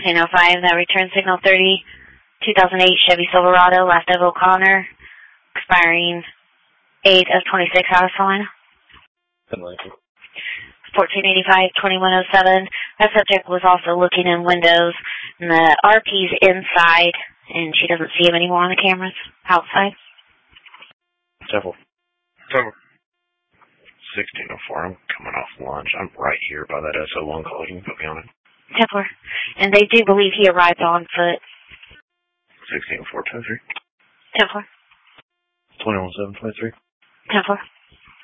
1605, that return signal 30, 2008 Chevy Silverado, last of O'Connor, expiring 8 of 26, South Carolina. 1485, 2107. That subject was also looking in windows, and the RP's inside, and she doesn't see him anymore on the cameras outside. Several. 1604, I'm coming off lunch. I'm right here by that SO1 call. You can put me on it. Templar. And they do believe he arrived on foot. 1604, 23. Templar. 21723. Templar.